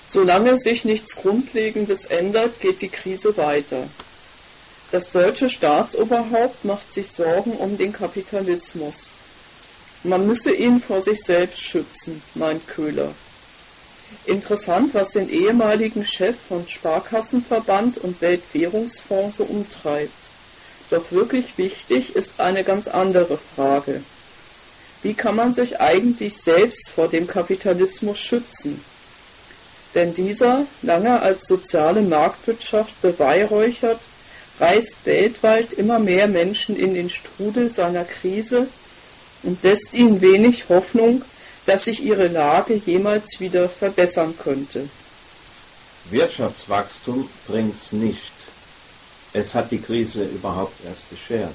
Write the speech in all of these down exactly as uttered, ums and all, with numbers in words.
Solange sich nichts Grundlegendes ändert, geht die Krise weiter. Das deutsche Staatsoberhaupt macht sich Sorgen um den Kapitalismus. Man müsse ihn vor sich selbst schützen, meint Köhler. Interessant, was den ehemaligen Chef von Sparkassenverband und Weltwährungsfonds so umtreibt. Doch wirklich wichtig ist eine ganz andere Frage. Wie kann man sich eigentlich selbst vor dem Kapitalismus schützen? Denn dieser, lange als soziale Marktwirtschaft beweihräuchert, reißt weltweit immer mehr Menschen in den Strudel seiner Krise und lässt ihnen wenig Hoffnung, dass sich ihre Lage jemals wieder verbessern könnte. Wirtschaftswachstum bringt's nicht. Es hat die Krise überhaupt erst beschert.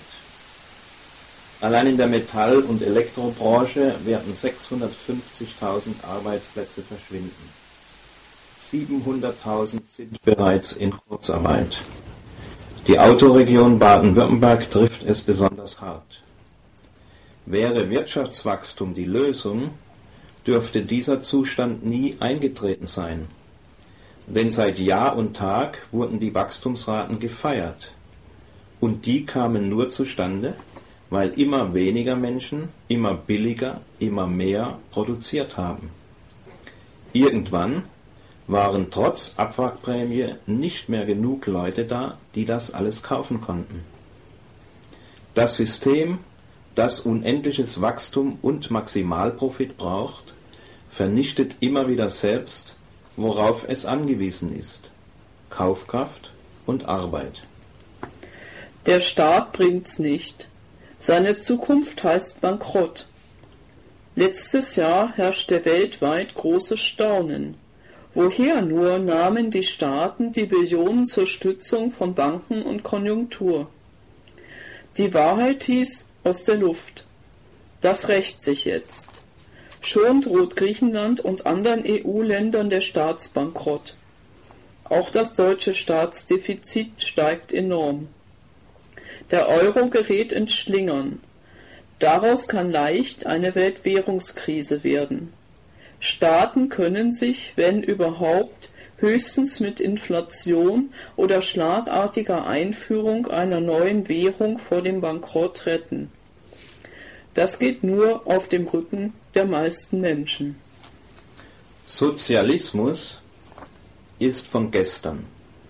Allein in der Metall- und Elektrobranche werden sechshundertfünfzigtausend Arbeitsplätze verschwinden. siebenhunderttausend sind bereits in Kurzarbeit. Die Autoregion Baden-Württemberg trifft es besonders hart. Wäre Wirtschaftswachstum die Lösung, dürfte dieser Zustand nie eingetreten sein. Denn seit Jahr und Tag wurden die Wachstumsraten gefeiert. Und die kamen nur zustande, weil immer weniger Menschen, immer billiger, immer mehr produziert haben. Irgendwann waren trotz Abwrackprämie nicht mehr genug Leute da, die das alles kaufen konnten. Das System, das unendliches Wachstum und Maximalprofit braucht, vernichtet immer wieder selbst, worauf es angewiesen ist: Kaufkraft und Arbeit. Der Staat bringt's nicht. Seine Zukunft heißt Bankrott. Letztes Jahr herrschte weltweit großes Staunen. Woher nur nahmen die Staaten die Billionen zur Stützung von Banken und Konjunktur? Die Wahrheit hieß aus der Luft. Das rächt sich jetzt. Schon droht Griechenland und anderen E U-Ländern der Staatsbankrott. Auch das deutsche Staatsdefizit steigt enorm. Der Euro gerät ins Schlingern. Daraus kann leicht eine Weltwährungskrise werden. Staaten können sich, wenn überhaupt, höchstens mit Inflation oder schlagartiger Einführung einer neuen Währung vor dem Bankrott retten. Das geht nur auf dem Rücken der meisten Menschen. Sozialismus ist von gestern.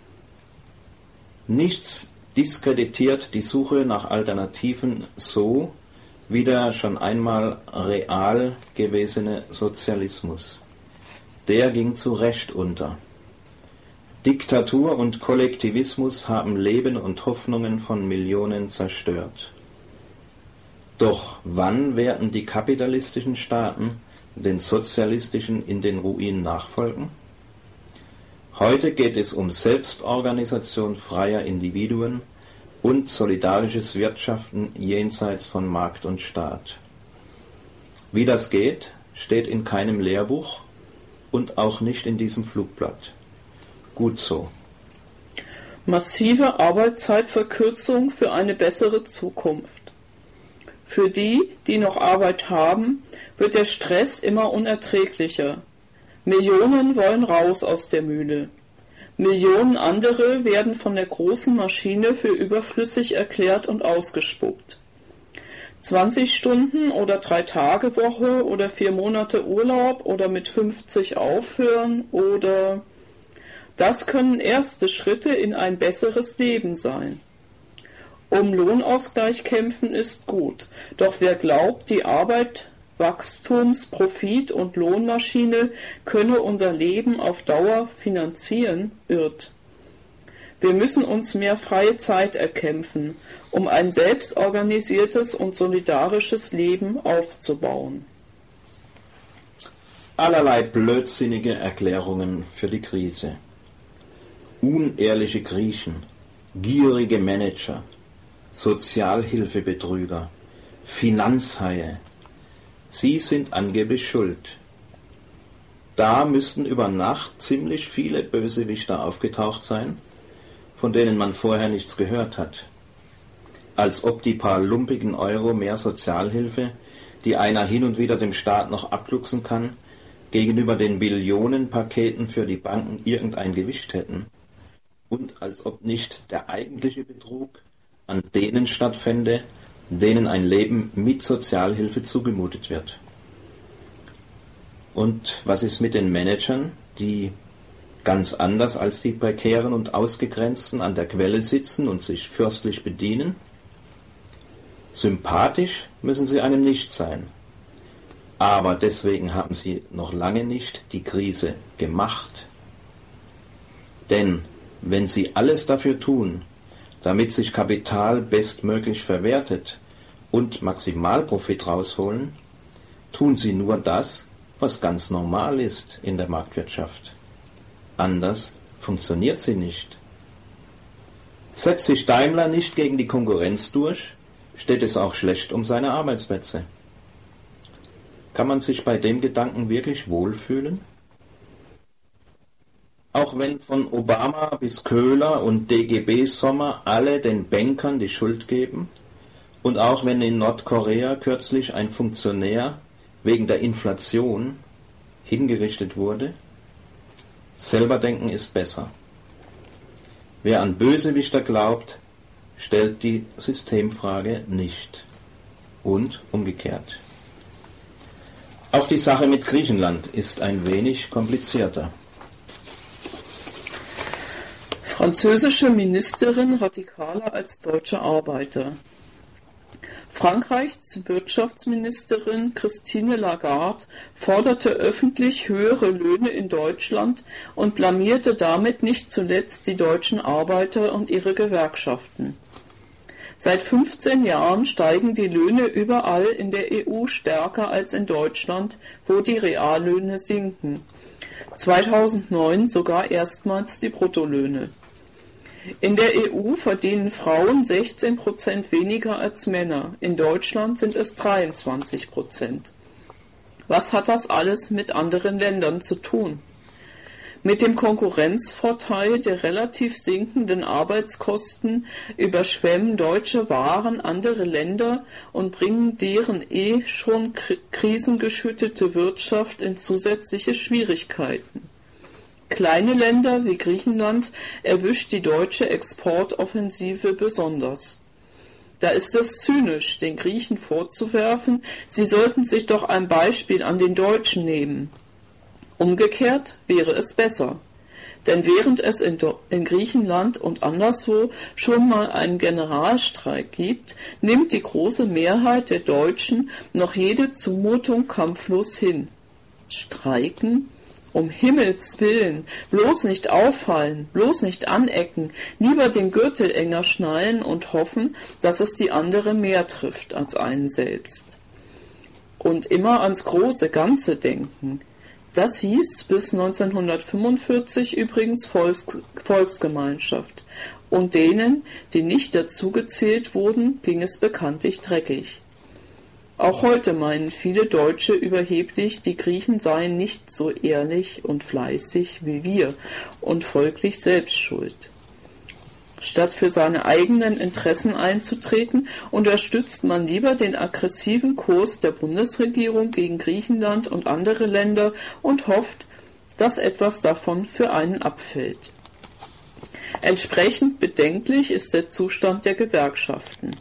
Nichts diskreditiert die Suche nach Alternativen so wie der schon einmal real gewesene Sozialismus. Der ging zu Recht unter. Diktatur und Kollektivismus haben Leben und Hoffnungen von Millionen zerstört. Doch wann werden die kapitalistischen Staaten den sozialistischen in den Ruin nachfolgen? Heute geht es um Selbstorganisation freier Individuen und solidarisches Wirtschaften jenseits von Markt und Staat. Wie das geht, steht in keinem Lehrbuch und auch nicht in diesem Flugblatt. Gut so. Massive Arbeitszeitverkürzung für eine bessere Zukunft. Für die, die noch Arbeit haben, wird der Stress immer unerträglicher. Millionen wollen raus aus der Mühle. Millionen andere werden von der großen Maschine für überflüssig erklärt und ausgespuckt. zwanzig Stunden oder drei Tage Woche oder vier Monate Urlaub oder mit fünfzig aufhören oder... Das können erste Schritte in ein besseres Leben sein. Um Lohnausgleich kämpfen ist gut, doch wer glaubt, die Arbeit, Wachstums-, Profit- und Lohnmaschine könne unser Leben auf Dauer finanzieren, irrt. Wir müssen uns mehr freie Zeit erkämpfen, um ein selbstorganisiertes und solidarisches Leben aufzubauen. Allerlei blödsinnige Erklärungen für die Krise. Unehrliche Griechen, gierige Manager, Sozialhilfebetrüger, Finanzhaie. Sie sind angeblich schuld. Da müssten über Nacht ziemlich viele Bösewichter aufgetaucht sein, von denen man vorher nichts gehört hat. Als ob die paar lumpigen Euro mehr Sozialhilfe, die einer hin und wieder dem Staat noch abluchsen kann, gegenüber den Billionenpaketen für die Banken irgendein Gewicht hätten und als ob nicht der eigentliche Betrug an denen stattfände, denen ein Leben mit Sozialhilfe zugemutet wird. Und was ist mit den Managern, die ganz anders als die Prekären und Ausgegrenzten an der Quelle sitzen und sich fürstlich bedienen? Sympathisch müssen sie einem nicht sein, aber deswegen haben sie noch lange nicht die Krise gemacht. Denn wenn sie alles dafür tun, damit sich Kapital bestmöglich verwertet und Maximalprofit rausholen, tun sie nur das, was ganz normal ist in der Marktwirtschaft. Anders funktioniert sie nicht. Setzt sich Daimler nicht gegen die Konkurrenz durch, steht es auch schlecht um seine Arbeitsplätze. Kann man sich bei dem Gedanken wirklich wohlfühlen? Auch wenn von Obama bis Köhler und D G B-Sommer alle den Bankern die Schuld geben und auch wenn in Nordkorea kürzlich ein Funktionär wegen der Inflation hingerichtet wurde, selber denken ist besser. Wer an Bösewichter glaubt, stellt die Systemfrage nicht. Und umgekehrt. Auch die Sache mit Griechenland ist ein wenig komplizierter. Französische Ministerin radikaler als deutsche Arbeiter. Frankreichs Wirtschaftsministerin Christine Lagarde forderte öffentlich höhere Löhne in Deutschland und blamierte damit nicht zuletzt die deutschen Arbeiter und ihre Gewerkschaften. Seit fünfzehn Jahren steigen die Löhne überall in der E U stärker als in Deutschland, wo die Reallöhne sinken. zweitausendneun sogar erstmals die Bruttolöhne. In der E U verdienen Frauen sechzehn Prozent weniger als Männer, in Deutschland sind es dreiundzwanzig Prozent. Was hat das alles mit anderen Ländern zu tun? Mit dem Konkurrenzvorteil der relativ sinkenden Arbeitskosten überschwemmen deutsche Waren andere Länder und bringen deren eh schon krisengeschüttete Wirtschaft in zusätzliche Schwierigkeiten. Kleine Länder wie Griechenland erwischt die deutsche Exportoffensive besonders. Da ist es zynisch, den Griechen vorzuwerfen, sie sollten sich doch ein Beispiel an den Deutschen nehmen. Umgekehrt wäre es besser. Denn während es in, in Griechenland und anderswo schon mal einen Generalstreik gibt, nimmt die große Mehrheit der Deutschen noch jede Zumutung kampflos hin. Streiken? Um Himmels Willen, bloß nicht auffallen, bloß nicht anecken, lieber den Gürtel enger schnallen und hoffen, dass es die andere mehr trifft als einen selbst. Und immer ans große Ganze denken. Das hieß bis neunzehnhundertfünfundvierzig übrigens Volks- Volksgemeinschaft. Und denen, die nicht dazugezählt wurden, ging es bekanntlich dreckig. Auch heute meinen viele Deutsche überheblich, die Griechen seien nicht so ehrlich und fleißig wie wir und folglich selbst schuld. Statt für seine eigenen Interessen einzutreten, unterstützt man lieber den aggressiven Kurs der Bundesregierung gegen Griechenland und andere Länder und hofft, dass etwas davon für einen abfällt. Entsprechend bedenklich ist der Zustand der Gewerkschaften.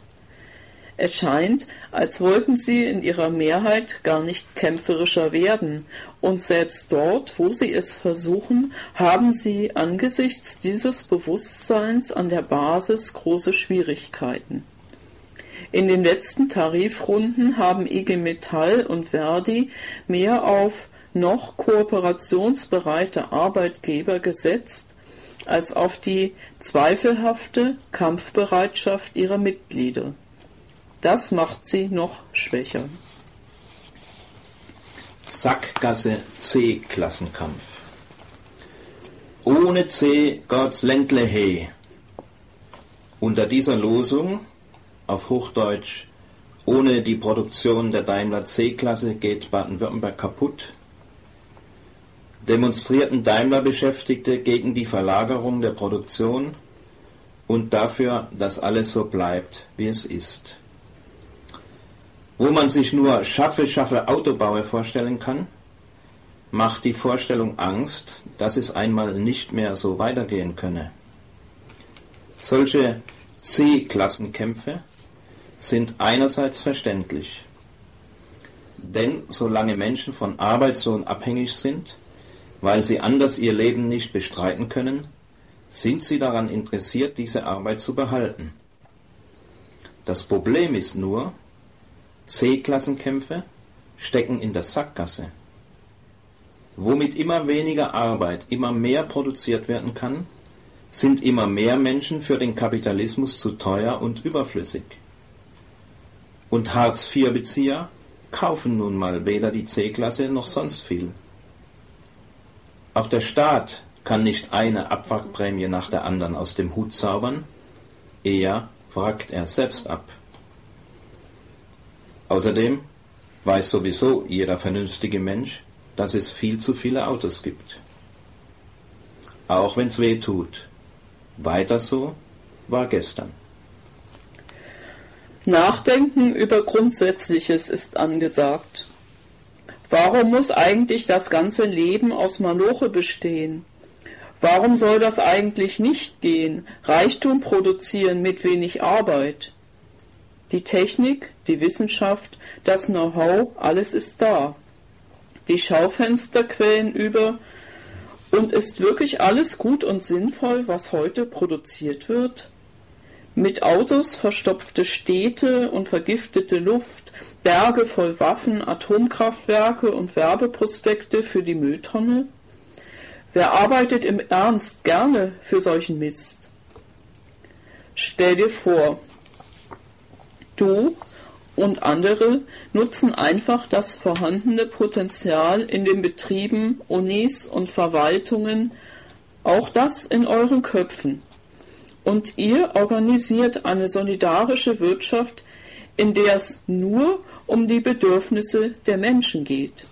Es scheint, als wollten sie in ihrer Mehrheit gar nicht kämpferischer werden, und selbst dort, wo sie es versuchen, haben sie angesichts dieses Bewusstseins an der Basis große Schwierigkeiten. In den letzten Tarifrunden haben I G Metall und Verdi mehr auf noch kooperationsbereite Arbeitgeber gesetzt, als auf die zweifelhafte Kampfbereitschaft ihrer Mitglieder. Das macht sie noch schwächer. Sackgasse C-Klassenkampf. Ohne C geht's Ländle he. Unter dieser Losung, auf Hochdeutsch, ohne die Produktion der Daimler C-Klasse geht Baden-Württemberg kaputt, demonstrierten Daimler-Beschäftigte gegen die Verlagerung der Produktion und dafür, dass alles so bleibt, wie es ist. Wo man sich nur schaffe, schaffe Autobauer vorstellen kann, macht die Vorstellung Angst, dass es einmal nicht mehr so weitergehen könne. Solche C-Klassenkämpfe sind einerseits verständlich, denn solange Menschen von Arbeitslohn abhängig sind, weil sie anders ihr Leben nicht bestreiten können, sind sie daran interessiert, diese Arbeit zu behalten. Das Problem ist nur, C-Klassenkämpfe stecken in der Sackgasse. Womit immer weniger Arbeit, immer mehr produziert werden kann, sind immer mehr Menschen für den Kapitalismus zu teuer und überflüssig. Und Hartz-vier-Bezieher kaufen nun mal weder die C-Klasse noch sonst viel. Auch der Staat kann nicht eine Abwrackprämie nach der anderen aus dem Hut zaubern, eher wrackt er selbst ab. Außerdem weiß sowieso jeder vernünftige Mensch, dass es viel zu viele Autos gibt. Auch wenn's weh tut. Weiter so war gestern. Nachdenken über Grundsätzliches ist angesagt. Warum muss eigentlich das ganze Leben aus Maloche bestehen? Warum soll das eigentlich nicht gehen? Reichtum produzieren mit wenig Arbeit. Die Technik, die Wissenschaft, das Know-how, alles ist da. Die Schaufenster quellen über. Und ist wirklich alles gut und sinnvoll, was heute produziert wird? Mit Autos verstopfte Städte und vergiftete Luft, Berge voll Waffen, Atomkraftwerke und Werbeprospekte für die Mülltonne? Wer arbeitet im Ernst gerne für solchen Mist? Stell dir vor, du und andere nutzen einfach das vorhandene Potenzial in den Betrieben, Unis und Verwaltungen, auch das in euren Köpfen. Und ihr organisiert eine solidarische Wirtschaft, in der es nur um die Bedürfnisse der Menschen geht.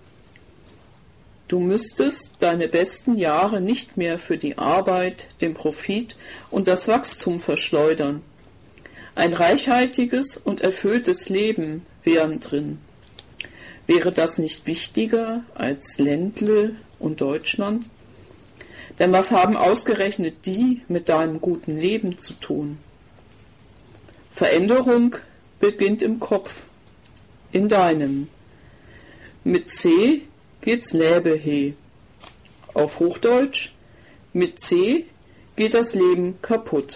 Du müsstest deine besten Jahre nicht mehr für die Arbeit, den Profit und das Wachstum verschleudern. Ein reichhaltiges und erfülltes Leben wären drin. Wäre das nicht wichtiger als Ländle und Deutschland? Denn was haben ausgerechnet die mit deinem guten Leben zu tun? Veränderung beginnt im Kopf, in deinem. Mit C geht's Läbe he. Auf Hochdeutsch, mit C geht das Leben kaputt.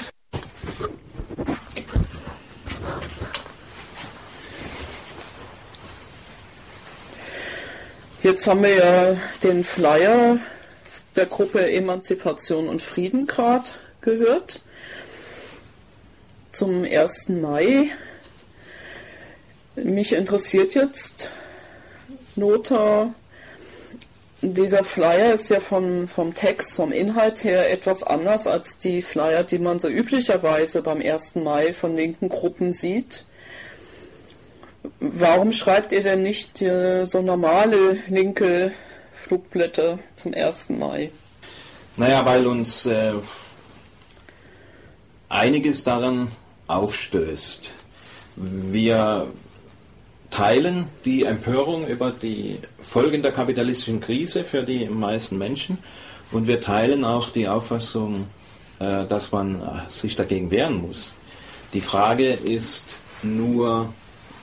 Jetzt haben wir ja den Flyer der Gruppe Emanzipation und Frieden gerade gehört zum ersten Mai. Mich interessiert jetzt, Nota, dieser Flyer ist ja vom, vom Text, vom Inhalt her etwas anders als die Flyer, die man so üblicherweise beim ersten Mai von linken Gruppen sieht. Warum schreibt ihr denn nicht äh, so normale linke Flugblätter zum ersten Mai? Naja, weil uns äh, einiges daran aufstößt. Wir teilen die Empörung über die Folgen der kapitalistischen Krise für die meisten Menschen und wir teilen auch die Auffassung, äh, dass man sich dagegen wehren muss. Die Frage ist nur,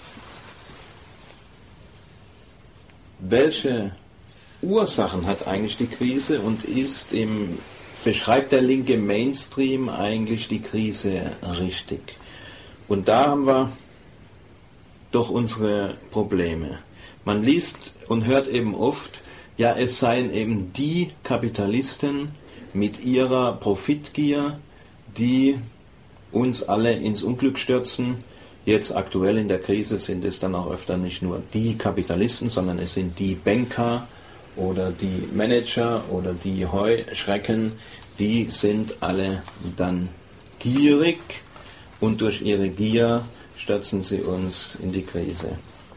welche Ursachen hat eigentlich die Krise und ist im, beschreibt der linke Mainstream eigentlich die Krise richtig? Und da haben wir doch unsere Probleme. Man liest und hört eben oft, ja, es seien eben die Kapitalisten mit ihrer Profitgier, die uns alle ins Unglück stürzen. Jetzt aktuell in der Krise sind es dann auch öfter nicht nur die Kapitalisten, sondern es sind die Banker oder die Manager oder die Heuschrecken, die sind alle dann gierig und durch ihre Gier stürzen sie uns in die Krise.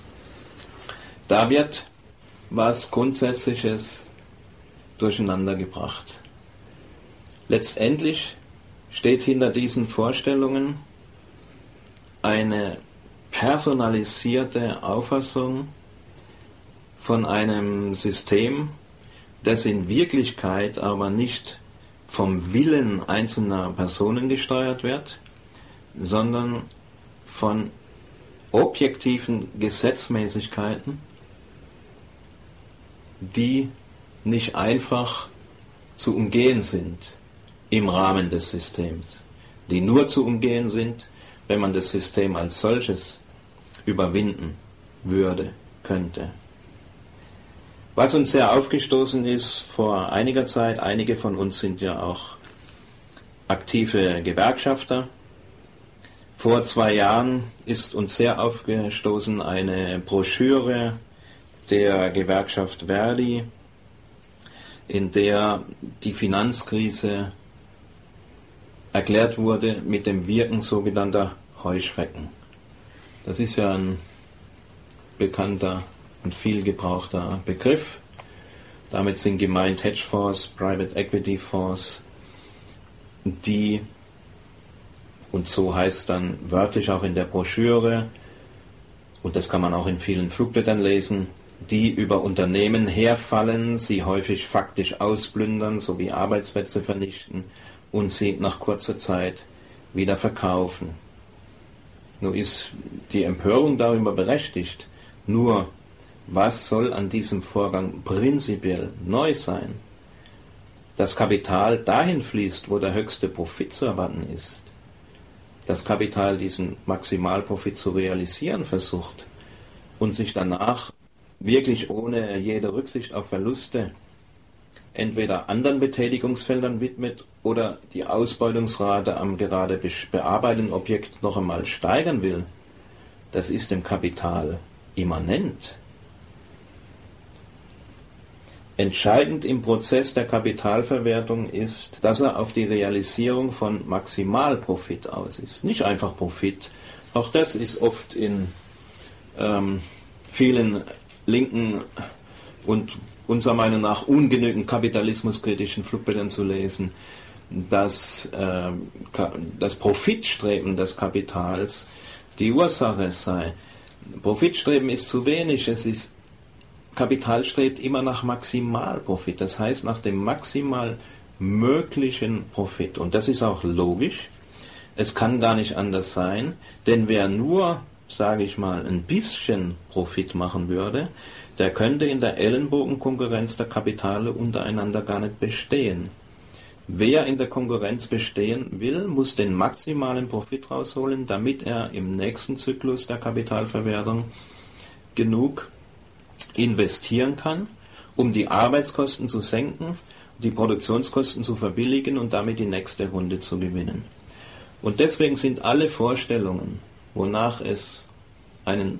Da wird was Grundsätzliches durcheinander gebracht. Letztendlich steht hinter diesen Vorstellungen eine personalisierte Auffassung von einem System, das in Wirklichkeit aber nicht vom Willen einzelner Personen gesteuert wird, sondern von objektiven Gesetzmäßigkeiten, die nicht einfach zu umgehen sind im Rahmen des Systems, die nur zu umgehen sind, wenn man das System als solches überwinden würde, könnte. Was uns sehr aufgestoßen ist vor einiger Zeit, einige von uns sind ja auch aktive Gewerkschafter. Vor zwei Jahren ist uns sehr aufgestoßen eine Broschüre der Gewerkschaft Verdi, in der die Finanzkrise erklärt wurde mit dem Wirken sogenannter Heuschrecken. Das ist ja ein bekannter und viel gebrauchter Begriff. Damit sind gemeint Hedgefonds, Private Equity Fonds, die, und so heißt dann wörtlich auch in der Broschüre, und das kann man auch in vielen Flugblättern lesen, die über Unternehmen herfallen, sie häufig faktisch ausplündern, sowie Arbeitsplätze vernichten und sie nach kurzer Zeit wieder verkaufen. Nun ist die Empörung darüber berechtigt, nur was soll an diesem Vorgang prinzipiell neu sein? Das Kapital dahin fließt, wo der höchste Profit zu erwarten ist. Das Kapital diesen Maximalprofit zu realisieren versucht und sich danach wirklich ohne jede Rücksicht auf Verluste entweder anderen Betätigungsfeldern widmet oder die Ausbeutungsrate am gerade bearbeiteten Objekt noch einmal steigern will, das ist dem Kapital immanent. Entscheidend im Prozess der Kapitalverwertung ist, dass er auf die Realisierung von Maximalprofit aus ist. Nicht einfach Profit. Auch das ist oft in ähm, vielen linken und unserer Meinung nach ungenügend kapitalismuskritischen Flugblättern zu lesen, dass äh, das Profitstreben des Kapitals die Ursache sei. Profitstreben ist zu wenig, es ist Kapital strebt immer nach Maximalprofit, das heißt nach dem maximal möglichen Profit. Und das ist auch logisch. Es kann gar nicht anders sein, denn wer nur, sage ich mal, ein bisschen Profit machen würde, der könnte in der Ellenbogenkonkurrenz der Kapitale untereinander gar nicht bestehen. Wer in der Konkurrenz bestehen will, muss den maximalen Profit rausholen, damit er im nächsten Zyklus der Kapitalverwertung genug investieren kann, um die Arbeitskosten zu senken, die Produktionskosten zu verbilligen und damit die nächste Runde zu gewinnen. Und deswegen sind alle Vorstellungen, wonach es einen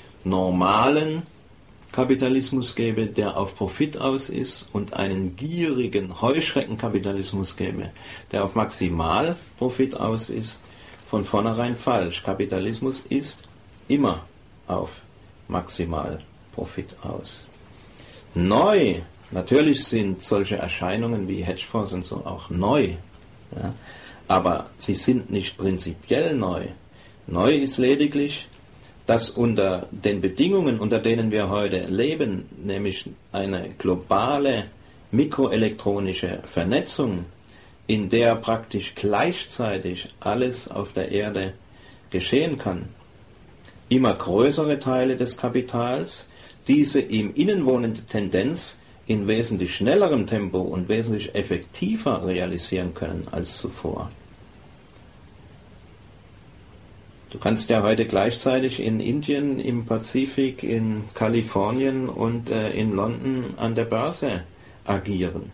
normalen Kapitalismus gäbe, der auf Profit aus ist, und einen gierigen Heuschreckenkapitalismus gäbe, der auf Maximalprofit aus ist, von vornherein falsch. Kapitalismus ist immer auf Maximalprofit Profit aus. Neu, natürlich sind solche Erscheinungen wie Hedgefonds und so auch neu, ja, aber sie sind nicht prinzipiell neu. Neu ist lediglich, dass unter den Bedingungen, unter denen wir heute leben, nämlich eine globale mikroelektronische Vernetzung, in der praktisch gleichzeitig alles auf der Erde geschehen kann, immer größere Teile des Kapitals diese im Innen wohnende Tendenz in wesentlich schnellerem Tempo und wesentlich effektiver realisieren können als zuvor. Du kannst ja heute gleichzeitig in Indien, im Pazifik, in Kalifornien und äh, in London an der Börse agieren.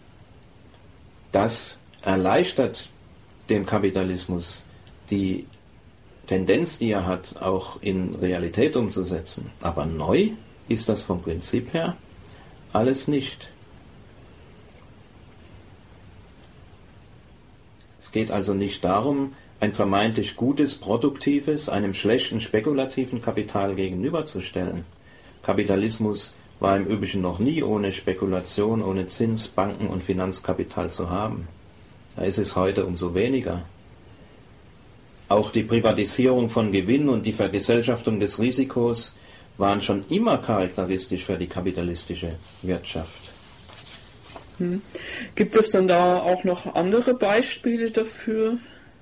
Das erleichtert dem Kapitalismus die Tendenz, die er hat, auch in Realität umzusetzen. Aber neu ist das vom Prinzip her alles nicht. Es geht also nicht darum, ein vermeintlich gutes, produktives, einem schlechten, spekulativen Kapital gegenüberzustellen. Kapitalismus war im Übrigen noch nie ohne Spekulation, ohne Zins, Banken und Finanzkapital zu haben. Da ist es heute umso weniger. Auch die Privatisierung von Gewinn und die Vergesellschaftung des Risikos waren schon immer charakteristisch für die kapitalistische Wirtschaft. Hm. Gibt es dann da auch noch andere Beispiele dafür?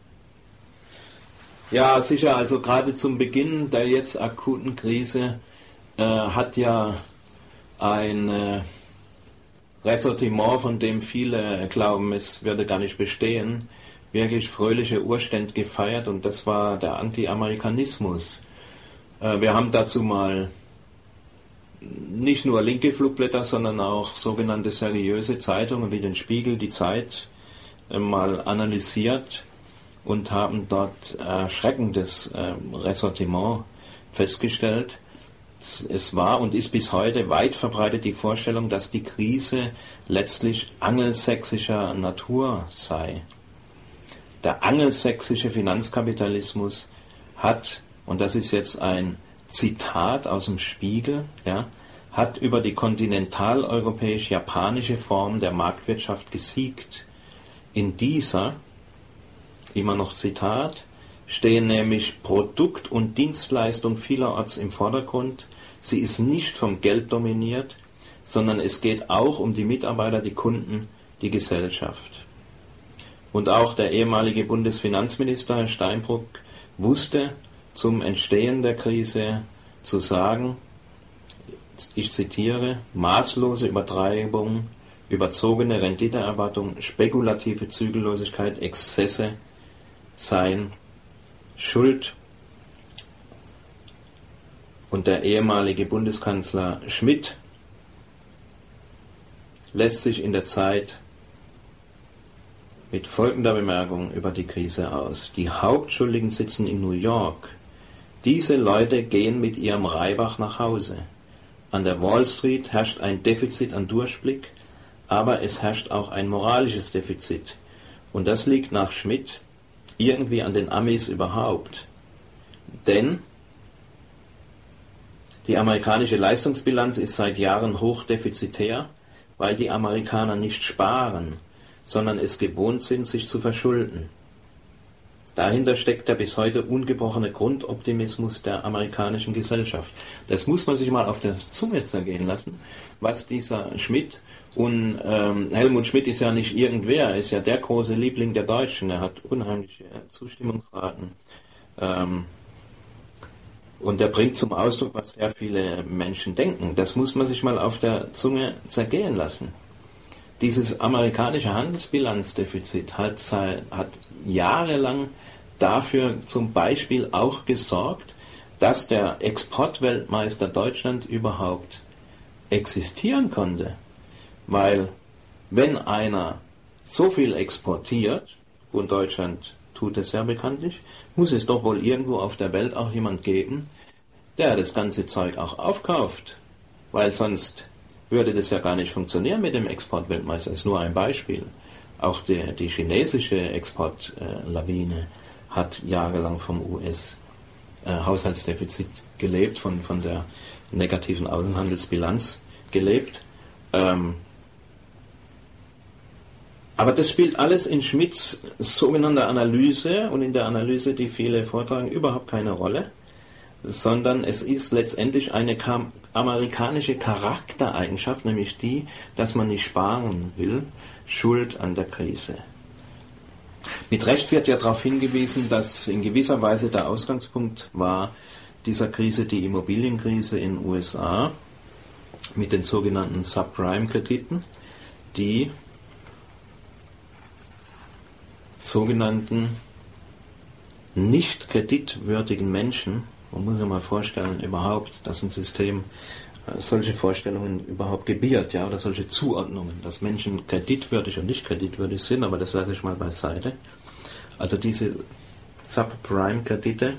Ja, sicher, also gerade zum Beginn der jetzt akuten Krise äh, hat ja ein äh, Ressortiment, von dem viele glauben, es würde gar nicht bestehen, wirklich fröhliche Urstände gefeiert, und das war der Anti-Amerikanismus. Äh, wir haben dazu mal nicht nur linke Flugblätter, sondern auch sogenannte seriöse Zeitungen wie den Spiegel, die Zeit äh, mal analysiert und haben dort erschreckendes äh, Ressortiment festgestellt. Es war und ist bis heute weit verbreitet die Vorstellung, dass die Krise letztlich angelsächsischer Natur sei. Der angelsächsische Finanzkapitalismus hat, und das ist jetzt ein Zitat aus dem Spiegel, ja, hat über die kontinentaleuropäisch-japanische Form der Marktwirtschaft gesiegt. In dieser, immer noch Zitat, stehen nämlich Produkt und Dienstleistung vielerorts im Vordergrund. Sie ist nicht vom Geld dominiert, sondern es geht auch um die Mitarbeiter, die Kunden, die Gesellschaft. Und auch der ehemalige Bundesfinanzminister Herr Steinbrück wusste zum Entstehen der Krise zu sagen, ich zitiere, maßlose Übertreibung, überzogene Renditeerwartung, spekulative Zügellosigkeit, Exzesse seien Schuld. Und der ehemalige Bundeskanzler Schmidt lässt sich in der Zeit mit folgender Bemerkung über die Krise aus. Die Hauptschuldigen sitzen in New York. Diese Leute gehen mit ihrem Reibach nach Hause. An der Wall Street herrscht ein Defizit an Durchblick, aber es herrscht auch ein moralisches Defizit. Und das liegt nach Schmidt irgendwie an den Amis überhaupt. Denn die amerikanische Leistungsbilanz ist seit Jahren hochdefizitär, weil die Amerikaner nicht sparen, sondern es gewohnt sind, sich zu verschulden. Dahinter steckt der bis heute ungebrochene Grundoptimismus der amerikanischen Gesellschaft. Das muss man sich mal auf der Zunge zergehen lassen, was dieser Schmidt, und ähm, Helmut Schmidt ist ja nicht irgendwer, er ist ja der große Liebling der Deutschen, er hat unheimliche Zustimmungsraten. Ähm, Und er bringt zum Ausdruck, was sehr viele Menschen denken. Das muss man sich mal auf der Zunge zergehen lassen. Dieses amerikanische Handelsbilanzdefizit hat, hat jahrelang dafür zum Beispiel auch gesorgt, dass der Exportweltmeister Deutschland überhaupt existieren konnte. Weil wenn einer so viel exportiert, und Deutschland tut es ja bekanntlich, muss es doch wohl irgendwo auf der Welt auch jemand geben, der das ganze Zeug auch aufkauft. Weil sonst würde das ja gar nicht funktionieren mit dem Exportweltmeister. Das ist nur ein Beispiel. Auch die, die chinesische Exportlawine hat jahrelang vom U S-Haushaltsdefizit gelebt, von, von der negativen Außenhandelsbilanz gelebt. Ähm, Aber das spielt alles in Schmidts sogenannter Analyse und in der Analyse, die viele vortragen, überhaupt keine Rolle, sondern es ist letztendlich eine kam- amerikanische Charaktereigenschaft, nämlich die, dass man nicht sparen will, schuld an der Krise. Mit Recht wird ja darauf hingewiesen, dass in gewisser Weise der Ausgangspunkt war dieser Krise die Immobilienkrise in den U S A mit den sogenannten Subprime-Krediten, die sogenannten nicht kreditwürdigen Menschen, man muss sich mal vorstellen, überhaupt, dass ein System solche Vorstellungen überhaupt gebiert, ja, oder solche Zuordnungen, dass Menschen kreditwürdig und nicht kreditwürdig sind, aber das lasse ich mal beiseite. Also diese Subprime-Kredite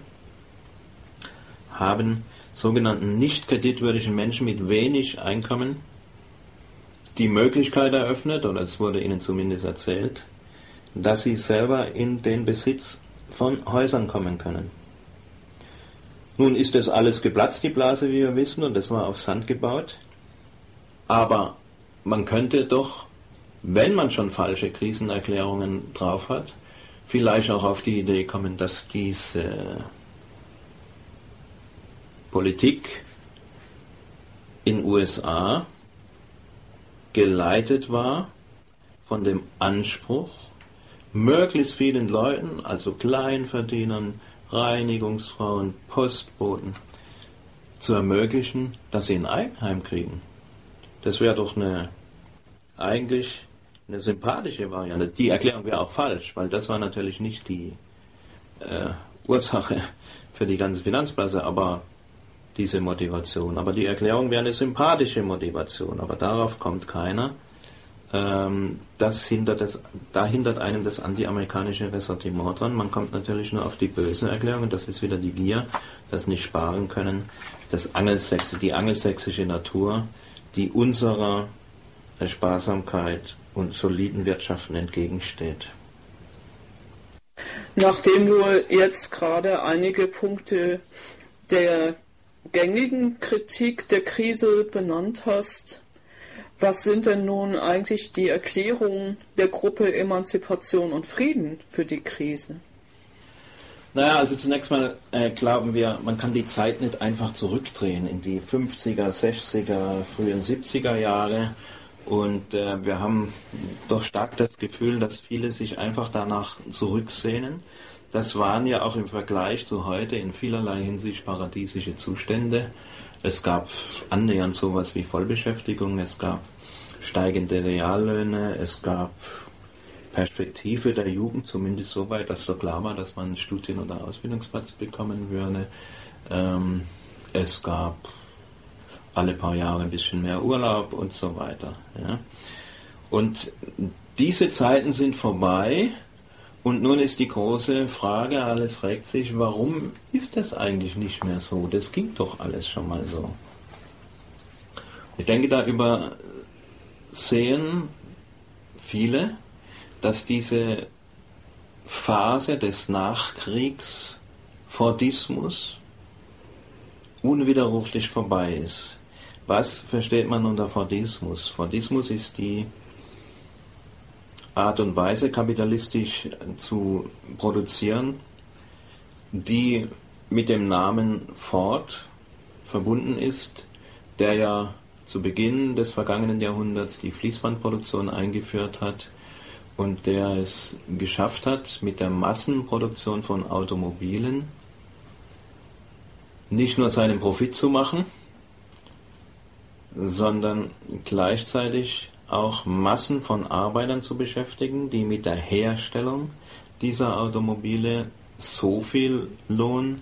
haben sogenannten nicht kreditwürdigen Menschen mit wenig Einkommen die Möglichkeit eröffnet, oder es wurde ihnen zumindest erzählt, dass sie selber in den Besitz von Häusern kommen können. Nun ist das alles geplatzt, die Blase, wie wir wissen, und das war auf Sand gebaut. Aber man könnte doch, wenn man schon falsche Krisenerklärungen drauf hat, vielleicht auch auf die Idee kommen, dass diese Politik in U S A geleitet war von dem Anspruch, möglichst vielen Leuten, also Kleinverdienern, Reinigungsfrauen, Postboten, zu ermöglichen, dass sie ein Eigenheim kriegen. Das wäre doch eine eigentlich eine sympathische Variante. Die Erklärung wäre auch falsch, weil das war natürlich nicht die äh, Ursache für die ganze Finanzblase, aber diese Motivation. Aber die Erklärung wäre eine sympathische Motivation, aber darauf kommt keiner. Ähm, das hindert das, da hindert einem das anti-amerikanische Ressentiment dran. Man kommt natürlich nur auf die böse Erklärung, das ist wieder die Gier, das nicht sparen können, das Angelsächsische, die angelsächsische Natur, die unserer Sparsamkeit und soliden Wirtschaften entgegensteht. Nachdem du jetzt gerade einige Punkte der gängigen Kritik der Krise benannt hast, was sind denn nun eigentlich die Erklärungen der Gruppe Emanzipation und Frieden für die Krise? Naja, also zunächst mal äh, glauben wir, man kann die Zeit nicht einfach zurückdrehen in die fünfziger, sechziger, frühen siebziger Jahre. Und äh, wir haben doch stark das Gefühl, dass viele sich einfach danach zurücksehnen. Das waren ja auch im Vergleich zu heute in vielerlei Hinsicht paradiesische Zustände. Es gab annähernd sowas wie Vollbeschäftigung, es gab steigende Reallöhne, es gab Perspektive der Jugend, zumindest so weit, dass so klar war, dass man einen Studien- oder Ausbildungsplatz bekommen würde. Ähm, es gab alle paar Jahre ein bisschen mehr Urlaub und so weiter. Ja. Und diese Zeiten sind vorbei und nun ist die große Frage, alles fragt sich, warum ist das eigentlich nicht mehr so? Das ging doch alles schon mal so. Ich denke, da übersehen viele, dass diese Phase des Nachkriegs Fordismus unwiderruflich vorbei ist. Was versteht man unter Fordismus? Fordismus ist die Art und Weise, kapitalistisch zu produzieren, die mit dem Namen Ford verbunden ist, der ja zu Beginn des vergangenen Jahrhunderts die Fließbandproduktion eingeführt hat und der es geschafft hat, mit der Massenproduktion von Automobilen nicht nur seinen Profit zu machen, sondern gleichzeitig auch Massen von Arbeitern zu beschäftigen, die mit der Herstellung dieser Automobile so viel Lohn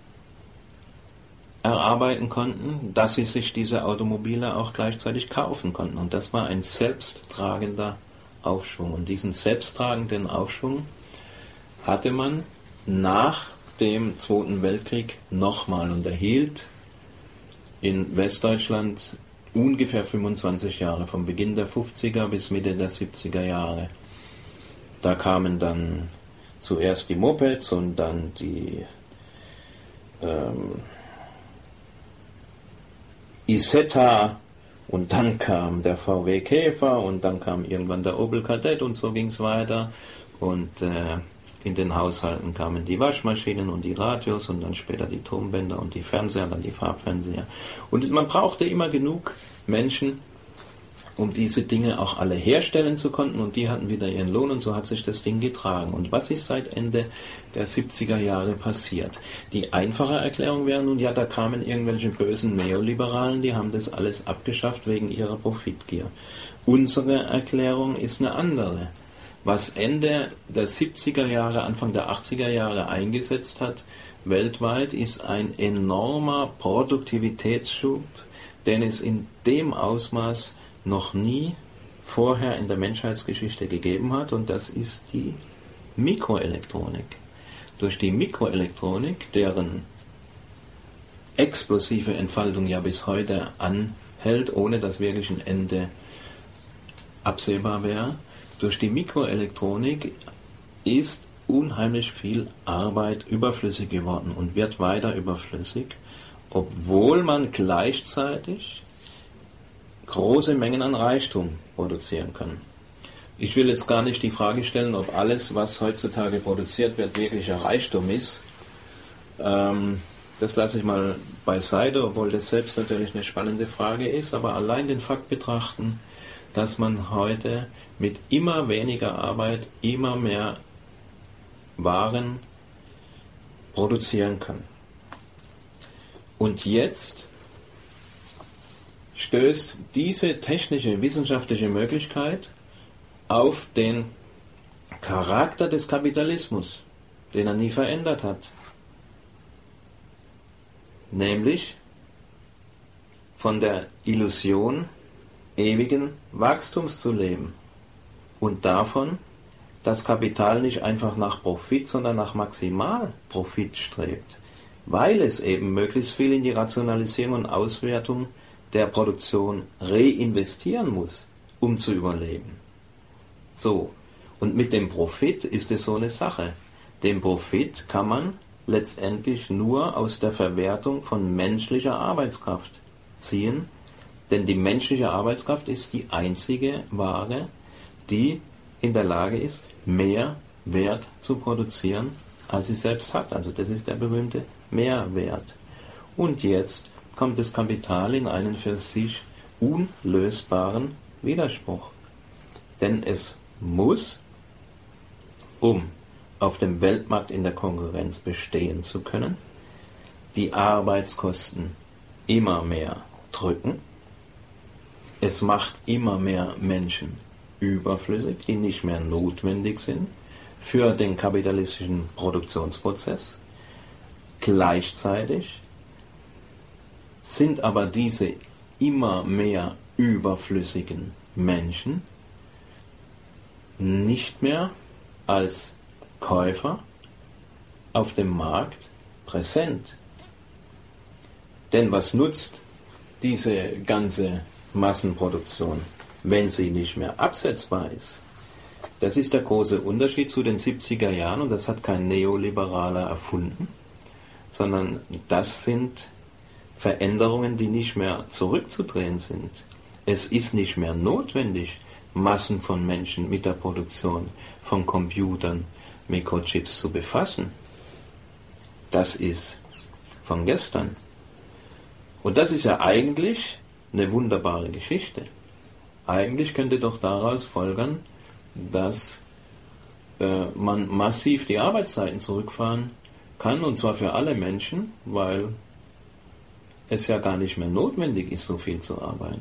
erarbeiten konnten, dass sie sich diese Automobile auch gleichzeitig kaufen konnten. Und das war ein selbsttragender Aufschwung. Und diesen selbsttragenden Aufschwung hatte man nach dem Zweiten Weltkrieg nochmal und erhielt in Westdeutschland ungefähr fünfundzwanzig Jahre, vom Beginn der fünfziger bis Mitte der siebziger Jahre. Da kamen dann zuerst die Mopeds und dann die ähm, Isetta und dann kam der V W Käfer und dann kam irgendwann der Opel Kadett und so ging es weiter. Und äh, in den Haushalten kamen die Waschmaschinen und die Radios und dann später die Tonbänder und die Fernseher, dann die Farbfernseher. Und man brauchte immer genug Menschen, um diese Dinge auch alle herstellen zu können, und die hatten wieder ihren Lohn und so hat sich das Ding getragen. Und was ist seit Ende der siebziger Jahre passiert? Die einfache Erklärung wäre nun, ja, da kamen irgendwelche bösen Neoliberalen, die haben das alles abgeschafft wegen ihrer Profitgier. Unsere Erklärung ist eine andere. Was Ende der siebziger Jahre, Anfang der achtziger Jahre eingesetzt hat, weltweit, ist ein enormer Produktivitätsschub, den es in dem Ausmaß noch nie vorher in der Menschheitsgeschichte gegeben hat, und das ist die Mikroelektronik. Durch die Mikroelektronik, deren explosive Entfaltung ja bis heute anhält, ohne dass wirklich ein Ende absehbar wäre, durch die Mikroelektronik ist unheimlich viel Arbeit überflüssig geworden und wird weiter überflüssig, obwohl man gleichzeitig große Mengen an Reichtum produzieren kann. Ich will jetzt gar nicht die Frage stellen, ob alles, was heutzutage produziert wird, wirklicher Reichtum ist. Ähm, das lasse ich mal beiseite, obwohl das selbst natürlich eine spannende Frage ist, aber allein den Fakt betrachten, dass man heute mit immer weniger Arbeit immer mehr Waren produzieren kann. Und jetzt stößt diese technische, wissenschaftliche Möglichkeit auf den Charakter des Kapitalismus, den er nie verändert hat. Nämlich von der Illusion ewigen Wachstums zu leben und davon, dass Kapital nicht einfach nach Profit, sondern nach Maximalprofit strebt, weil es eben möglichst viel in die Rationalisierung und Auswertung der Produktion reinvestieren muss, um zu überleben. So, und mit dem Profit ist es so eine Sache. Den Profit kann man letztendlich nur aus der Verwertung von menschlicher Arbeitskraft ziehen, denn die menschliche Arbeitskraft ist die einzige Ware, die in der Lage ist, mehr Wert zu produzieren, als sie selbst hat. Also das ist der berühmte Mehrwert. Und jetzt kommt das Kapital in einen für sich unlösbaren Widerspruch. Denn es muss, um auf dem Weltmarkt in der Konkurrenz bestehen zu können, die Arbeitskosten immer mehr drücken. Es macht immer mehr Menschen überflüssig, die nicht mehr notwendig sind für den kapitalistischen Produktionsprozess. Gleichzeitig sind aber diese immer mehr überflüssigen Menschen nicht mehr als Käufer auf dem Markt präsent. Denn was nutzt diese ganze Massenproduktion, wenn sie nicht mehr absetzbar ist? Das ist der große Unterschied zu den siebziger Jahren, und das hat kein Neoliberaler erfunden, sondern das sind Veränderungen, die nicht mehr zurückzudrehen sind. Es ist nicht mehr notwendig, Massen von Menschen mit der Produktion von Computern, Mikrochips zu befassen. Das ist von gestern. Und das ist ja eigentlich eine wunderbare Geschichte. Eigentlich könnte doch daraus folgern, dass äh, man massiv die Arbeitszeiten zurückfahren kann, und zwar für alle Menschen, weil es ja gar nicht mehr notwendig ist, so viel zu arbeiten.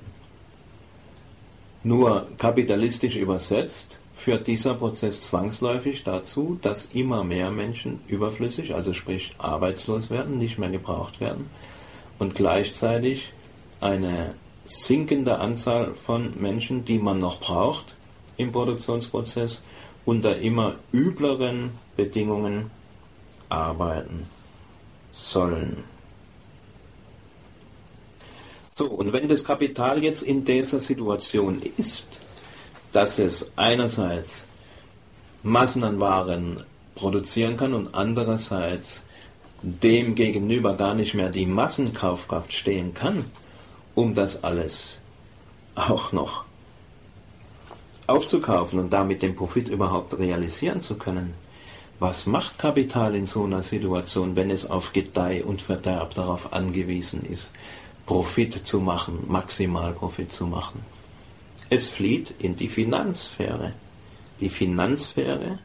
Nur kapitalistisch übersetzt führt dieser Prozess zwangsläufig dazu, dass immer mehr Menschen überflüssig, also sprich arbeitslos werden, nicht mehr gebraucht werden, und gleichzeitig eine sinkende Anzahl von Menschen, die man noch braucht im Produktionsprozess, unter immer übleren Bedingungen arbeiten sollen. So, und wenn das Kapital jetzt in dieser Situation ist, dass es einerseits Massen an Waren produzieren kann und andererseits dem gegenüber gar nicht mehr die Massenkaufkraft stehen kann, um das alles auch noch aufzukaufen und damit den Profit überhaupt realisieren zu können. Was macht Kapital in so einer Situation, wenn es auf Gedeih und Verderb darauf angewiesen ist, Profit zu machen, maximal Profit zu machen? Es flieht in die Finanzsphäre. Die Finanzsphäre,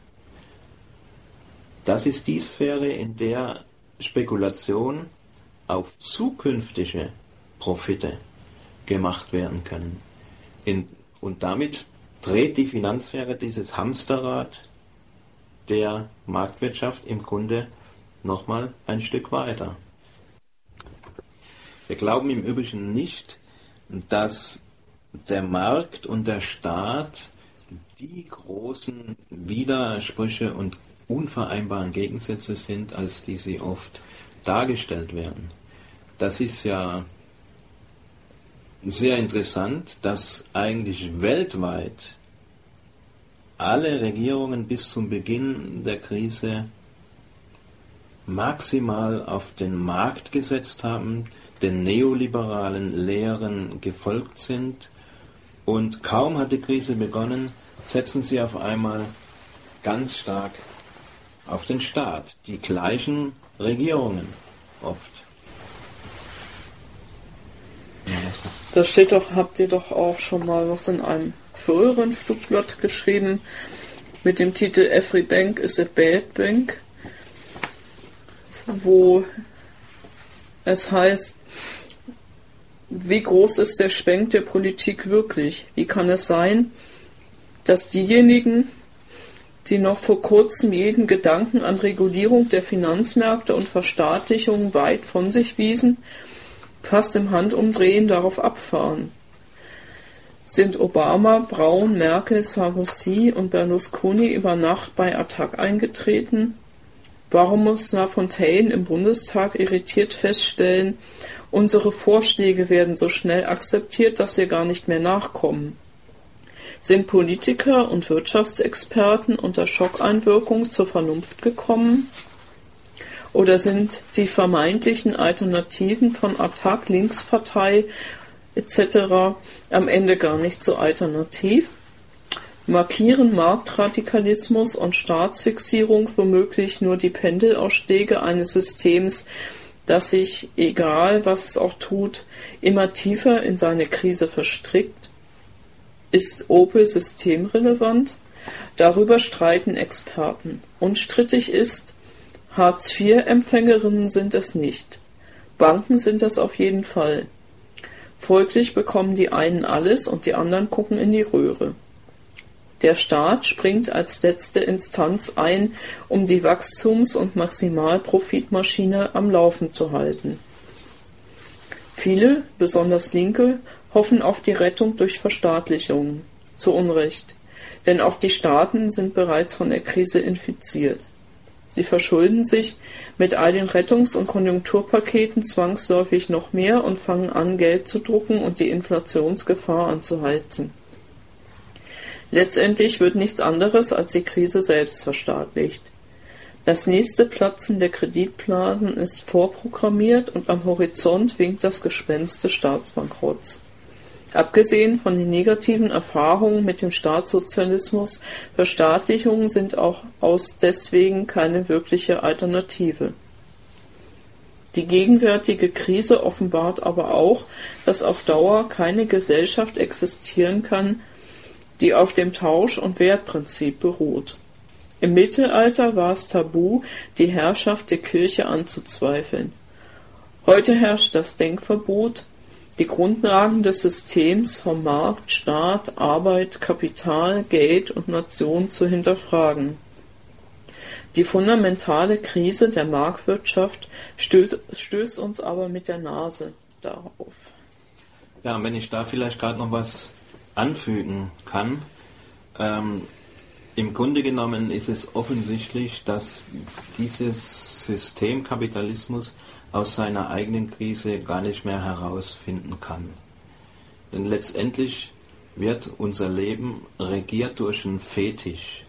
das ist die Sphäre, in der Spekulation auf zukünftige Profite gemacht werden können. In, und damit dreht die Finanzsphäre dieses Hamsterrad der Marktwirtschaft im Grunde nochmal ein Stück weiter. Wir glauben im Übrigen nicht, dass der Markt und der Staat die großen Widersprüche und unvereinbaren Gegensätze sind, als die sie oft dargestellt werden. Das ist ja sehr interessant, dass eigentlich weltweit alle Regierungen bis zum Beginn der Krise maximal auf den Markt gesetzt haben, den neoliberalen Lehren gefolgt sind, und kaum hat die Krise begonnen, setzen sie auf einmal ganz stark auf den Staat. Die gleichen Regierungen oft. Da steht doch, habt ihr doch auch schon mal was in einem früheren Flugblatt geschrieben mit dem Titel Every Bank is a Bad Bank, wo es heißt, wie groß ist der Schwenk der Politik wirklich? Wie kann es sein, dass diejenigen, die noch vor kurzem jeden Gedanken an Regulierung der Finanzmärkte und Verstaatlichung weit von sich wiesen, fast im Handumdrehen darauf abfahren? Sind Obama, Braun, Merkel, Sarkozy und Berlusconi über Nacht bei Attac eingetreten? Warum muss Lafontaine im Bundestag irritiert feststellen, unsere Vorschläge werden so schnell akzeptiert, dass wir gar nicht mehr nachkommen? Sind Politiker und Wirtschaftsexperten unter Schockeinwirkung zur Vernunft gekommen? Oder sind die vermeintlichen Alternativen von Attac, Linkspartei et cetera am Ende gar nicht so alternativ? Markieren Marktradikalismus und Staatsfixierung womöglich nur die Pendelausschläge eines Systems, das sich, egal was es auch tut, immer tiefer in seine Krise verstrickt? Ist Opel systemrelevant? Darüber streiten Experten. Unstrittig ist, Hartz vier Empfängerinnen sind es nicht. Banken sind es auf jeden Fall. Folglich bekommen die einen alles und die anderen gucken in die Röhre. Der Staat springt als letzte Instanz ein, um die Wachstums- und Maximalprofitmaschine am Laufen zu halten. Viele, besonders Linke, hoffen auf die Rettung durch Verstaatlichungen. Zu Unrecht. Denn auch die Staaten sind bereits von der Krise infiziert. Sie verschulden sich mit all den Rettungs- und Konjunkturpaketen zwangsläufig noch mehr und fangen an, Geld zu drucken und die Inflationsgefahr anzuheizen. Letztendlich wird nichts anderes als die Krise selbst verstaatlicht. Das nächste Platzen der Kreditblasen ist vorprogrammiert und am Horizont winkt das Gespenst des Staatsbankrotts. Abgesehen von den negativen Erfahrungen mit dem Staatssozialismus, Verstaatlichungen sind auch aus deswegen keine wirkliche Alternative. Die gegenwärtige Krise offenbart aber auch, dass auf Dauer keine Gesellschaft existieren kann, die auf dem Tausch- und Wertprinzip beruht. Im Mittelalter war es tabu, die Herrschaft der Kirche anzuzweifeln. Heute herrscht das Denkverbot, die Grundlagen des Systems vom Markt, Staat, Arbeit, Kapital, Geld und Nation zu hinterfragen. Die fundamentale Krise der Marktwirtschaft stößt, stößt uns aber mit der Nase darauf. Ja, und wenn ich da vielleicht gerade noch was anfügen kann, ähm, im Grunde genommen ist es offensichtlich, dass dieses System Kapitalismus aus seiner eigenen Krise gar nicht mehr herausfinden kann. Denn letztendlich wird unser Leben regiert durch einen Fetisch.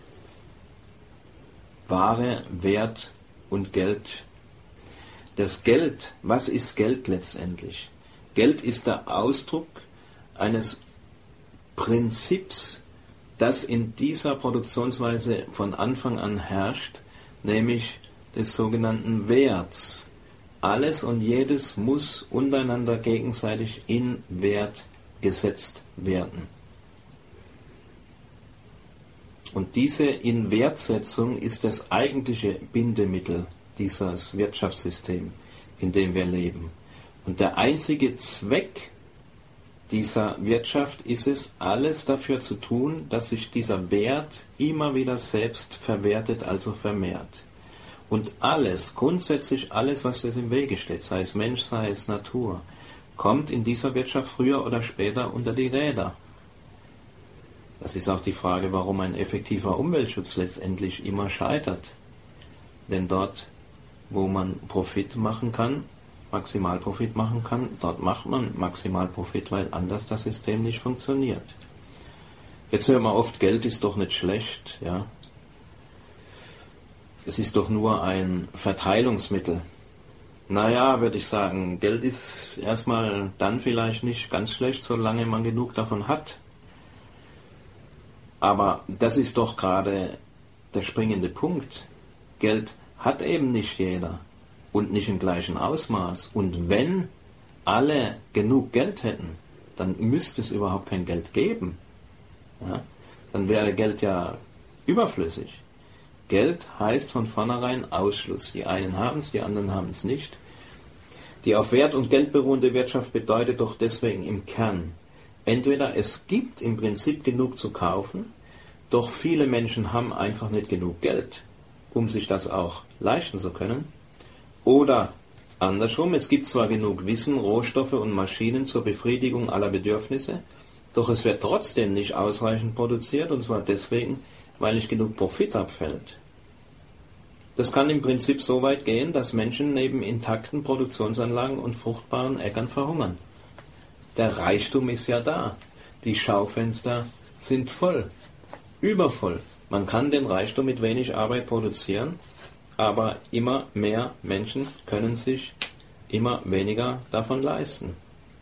Ware, Wert und Geld. Das Geld, was ist Geld letztendlich? Geld ist der Ausdruck eines Prinzips, das in dieser Produktionsweise von Anfang an herrscht, nämlich des sogenannten Werts. Alles und jedes muss untereinander gegenseitig in Wert gesetzt werden. Und diese Inwertsetzung ist das eigentliche Bindemittel dieses Wirtschaftssystems, in dem wir leben. Und der einzige Zweck dieser Wirtschaft ist es, alles dafür zu tun, dass sich dieser Wert immer wieder selbst verwertet, also vermehrt. Und alles, grundsätzlich alles, was das im Wege steht, sei es Mensch, sei es Natur, kommt in dieser Wirtschaft früher oder später unter die Räder. Das ist auch die Frage, warum ein effektiver Umweltschutz letztendlich immer scheitert. Denn dort, wo man Profit machen kann, Maximalprofit machen kann, dort macht man Maximalprofit, weil anders das System nicht funktioniert. Jetzt hört man oft, Geld ist doch nicht schlecht, ja. Es ist doch nur ein Verteilungsmittel. Naja, würde ich sagen, Geld ist erstmal dann vielleicht nicht ganz schlecht, solange man genug davon hat. Aber das ist doch gerade der springende Punkt. Geld hat eben nicht jeder. und nicht im gleichen Ausmaß. Und wenn alle genug Geld hätten, dann müsste es überhaupt kein Geld geben. Ja? Dann wäre Geld ja überflüssig. Geld heißt von vornherein Ausschluss. Die einen haben es, die anderen haben es nicht. Die auf Wert und Geld beruhende Wirtschaft bedeutet doch deswegen im Kern, entweder es gibt im Prinzip genug zu kaufen, doch viele Menschen haben einfach nicht genug Geld, um sich das auch leisten zu können, oder andersrum, es gibt zwar genug Wissen, Rohstoffe und Maschinen zur Befriedigung aller Bedürfnisse, doch es wird trotzdem nicht ausreichend produziert, und zwar deswegen, weil nicht genug Profit abfällt. Das kann im Prinzip so weit gehen, dass Menschen neben intakten Produktionsanlagen und fruchtbaren Äckern verhungern. Der Reichtum ist ja da. Die Schaufenster sind voll. Übervoll. Man kann den Reichtum mit wenig Arbeit produzieren, aber immer mehr Menschen können sich immer weniger davon leisten.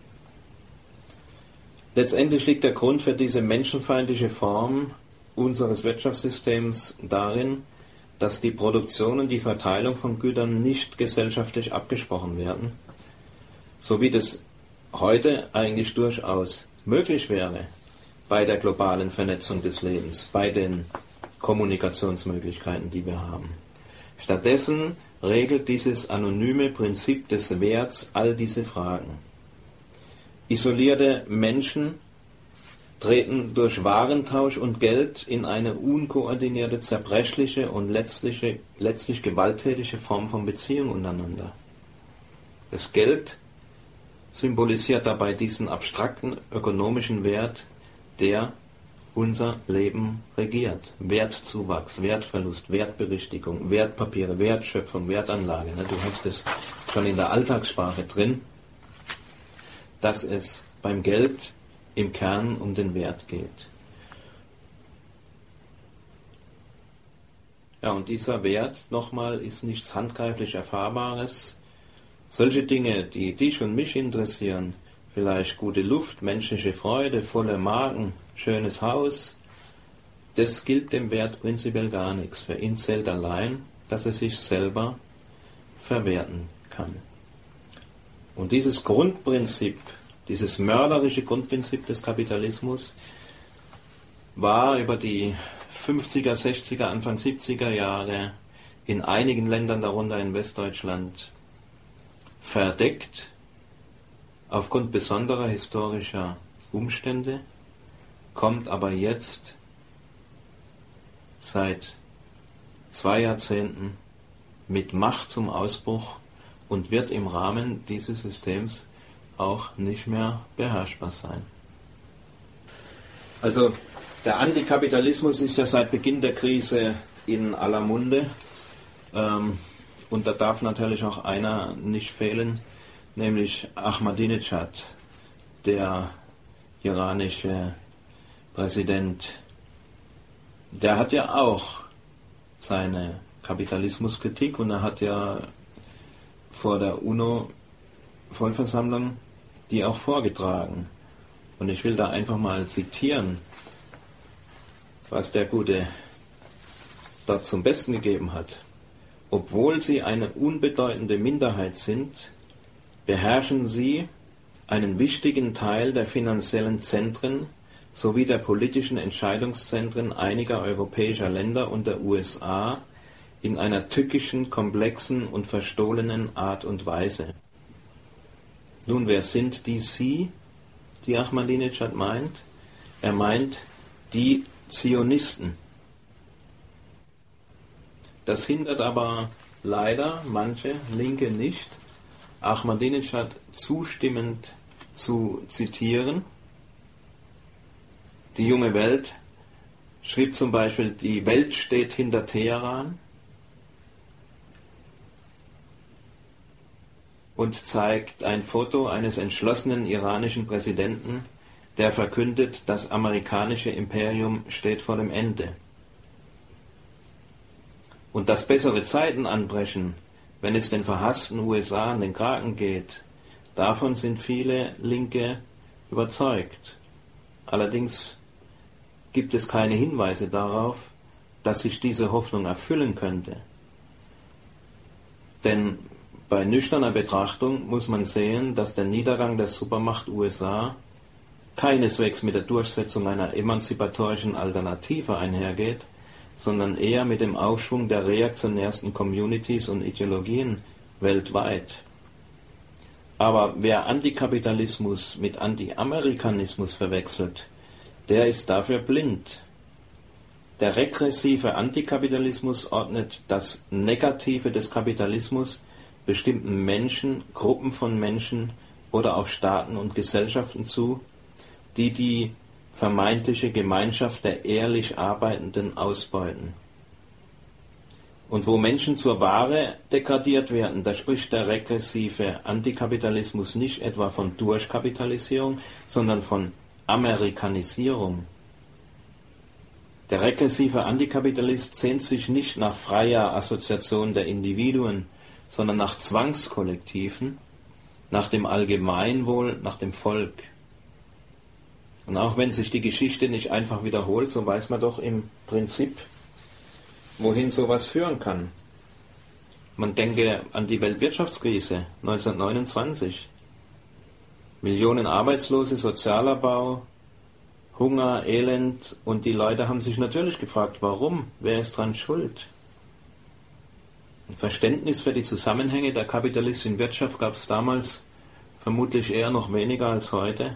Letztendlich liegt der Grund für diese menschenfeindliche Form unseres Wirtschaftssystems darin, dass die Produktion und die Verteilung von Gütern nicht gesellschaftlich abgesprochen werden, so wie das heute eigentlich durchaus möglich wäre bei der globalen Vernetzung des Lebens, bei den Kommunikationsmöglichkeiten, die wir haben. Stattdessen regelt dieses anonyme Prinzip des Werts all diese Fragen. Isolierte Menschen treten durch Warentausch und Geld in eine unkoordinierte, zerbrechliche und letztliche, letztlich gewalttätige Form von Beziehung untereinander. Das Geld symbolisiert dabei diesen abstrakten ökonomischen Wert, der unser Leben regiert. Wertzuwachs, Wertverlust, Wertberichtigung, Wertpapiere, Wertschöpfung, Wertanlage. Du hast es schon in der Alltagssprache drin, dass es beim Geld im Kern um den Wert geht. Ja, und dieser Wert, nochmal, ist nichts handgreiflich Erfahrbares. Solche Dinge, die dich und mich interessieren, vielleicht gute Luft, menschliche Freude, volle Magen, schönes Haus, das gilt dem Wert prinzipiell gar nichts. Für ihn zählt allein, dass er sich selber verwerten kann. Und dieses Grundprinzip, dieses mörderische Grundprinzip des Kapitalismus war über die fünfziger, sechziger, Anfang siebziger Jahre in einigen Ländern, darunter in Westdeutschland, verdeckt aufgrund besonderer historischer Umstände, kommt aber jetzt seit zwei Jahrzehnten mit Macht zum Ausbruch und wird im Rahmen dieses Systems auch nicht mehr beherrschbar sein. Also der Antikapitalismus ist ja seit Beginn der Krise in aller Munde, ähm, und da darf natürlich auch einer nicht fehlen, nämlich Ahmadinejad, der iranische Präsident. Der hat ja auch seine Kapitalismuskritik, und er hat ja vor der UNO-Vollversammlung die auch vorgetragen. Und ich will da einfach mal zitieren, was der Gute dort zum Besten gegeben hat. Obwohl sie eine unbedeutende Minderheit sind, beherrschen sie einen wichtigen Teil der finanziellen Zentren sowie der politischen Entscheidungszentren einiger europäischer Länder und der U S A in einer tückischen, komplexen und verstohlenen Art und Weise. Nun, wer sind die Sie, die Ahmadinejad meint? Er meint die Zionisten. Das hindert aber leider manche Linke nicht, Ahmadinejad zustimmend zu zitieren. Die Junge Welt schrieb zum Beispiel, die Welt steht hinter Teheran, und zeigt ein Foto eines entschlossenen iranischen Präsidenten, der verkündet, das amerikanische Imperium steht vor dem Ende. Und dass bessere Zeiten anbrechen, wenn es den verhassten U S A an den Kragen geht, davon sind viele Linke überzeugt. Allerdings gibt es keine Hinweise darauf, dass sich diese Hoffnung erfüllen könnte. Denn bei nüchterner Betrachtung muss man sehen, dass der Niedergang der Supermacht U S A keineswegs mit der Durchsetzung einer emanzipatorischen Alternative einhergeht, sondern eher mit dem Aufschwung der reaktionärsten Communities und Ideologien weltweit. Aber wer Antikapitalismus mit Anti-Amerikanismus verwechselt, der ist dafür blind. Der regressive Antikapitalismus ordnet das Negative des Kapitalismus bestimmten Menschen, Gruppen von Menschen oder auch Staaten und Gesellschaften zu, die die vermeintliche Gemeinschaft der ehrlich Arbeitenden ausbeuten. Und wo Menschen zur Ware degradiert werden, da spricht der regressive Antikapitalismus nicht etwa von Durchkapitalisierung, sondern von Amerikanisierung. Der regressive Antikapitalist sehnt sich nicht nach freier Assoziation der Individuen, sondern nach Zwangskollektiven, nach dem Allgemeinwohl, nach dem Volk. Und auch wenn sich die Geschichte nicht einfach wiederholt, so weiß man doch im Prinzip, wohin sowas führen kann. Man denke an die Weltwirtschaftskrise neunzehnhundertneunundzwanzig. Millionen Arbeitslose, Sozialabbau, Hunger, Elend, und die Leute haben sich natürlich gefragt, warum? Wer ist dran schuld? Ein Verständnis für die Zusammenhänge der kapitalistischen Wirtschaft gab es damals vermutlich eher noch weniger als heute.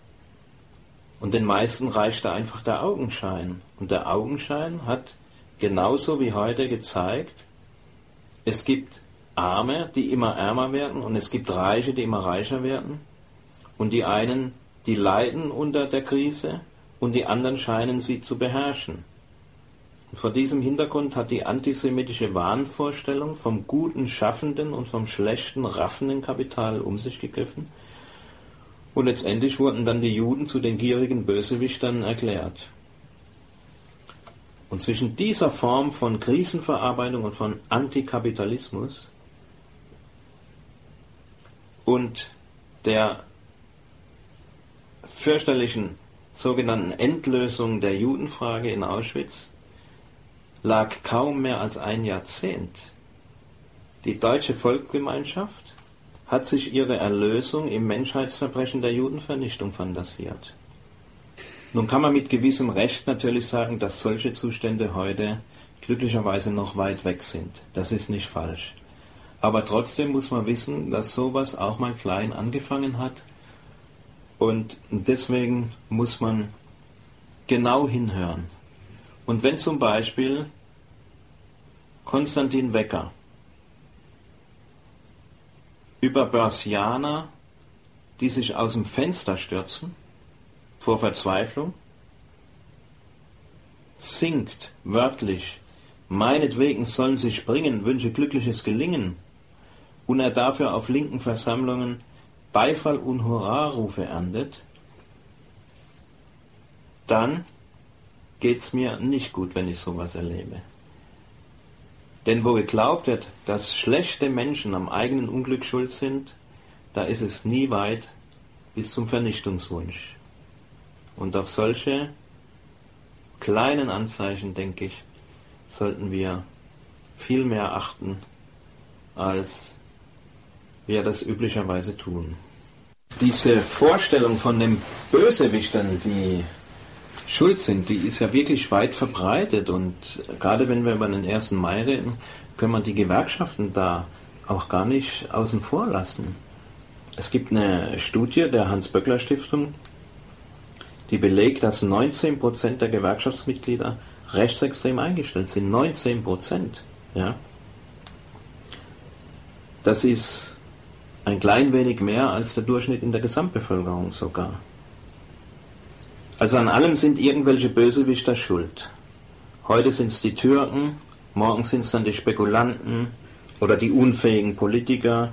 Und den meisten reichte einfach der Augenschein. Und der Augenschein hat genauso wie heute gezeigt, es gibt Arme, die immer ärmer werden, und es gibt Reiche, die immer reicher werden. Und die einen, die leiden unter der Krise, und die anderen scheinen sie zu beherrschen. Und vor diesem Hintergrund hat die antisemitische Wahnvorstellung vom guten Schaffenden und vom schlechten raffenden Kapital um sich gegriffen. Und letztendlich wurden dann die Juden zu den gierigen Bösewichtern erklärt. Und zwischen dieser Form von Krisenverarbeitung und von Antikapitalismus und der fürchterlichen sogenannten Endlösung der Judenfrage in Auschwitz lag kaum mehr als ein Jahrzehnt. Die deutsche Volksgemeinschaft hat sich ihre Erlösung im Menschheitsverbrechen der Judenvernichtung fantasiert. Nun kann man mit gewissem Recht natürlich sagen, dass solche Zustände heute glücklicherweise noch weit weg sind. Das ist nicht falsch. Aber trotzdem muss man wissen, dass sowas auch mal klein angefangen hat, und deswegen muss man genau hinhören. Und wenn zum Beispiel Konstantin Wecker über Börsianer, die sich aus dem Fenster stürzen, vor Verzweiflung, singt wörtlich, meinetwegen sollen sie springen, wünsche glückliches Gelingen, und er dafür auf linken Versammlungen Beifall und Hurrarufe erntet, dann geht's mir nicht gut, wenn ich sowas erlebe. Denn wo geglaubt wird, dass schlechte Menschen am eigenen Unglück schuld sind, da ist es nie weit bis zum Vernichtungswunsch. Und auf solche kleinen Anzeichen, denke ich, sollten wir viel mehr achten, als wir das üblicherweise tun. Diese Vorstellung von den Bösewichtern, die schuld sind, die ist ja wirklich weit verbreitet, und gerade wenn wir über den ersten Mai reden, können wir die Gewerkschaften da auch gar nicht außen vor lassen. Es gibt eine Studie der Hans-Böckler-Stiftung, die belegt, dass neunzehn Prozent der Gewerkschaftsmitglieder rechtsextrem eingestellt sind. neunzehn Prozent. Ja. Das ist ein klein wenig mehr als der Durchschnitt in der Gesamtbevölkerung sogar. Also an allem sind irgendwelche Bösewichter schuld. Heute sind es die Türken, morgen sind es dann die Spekulanten oder die unfähigen Politiker.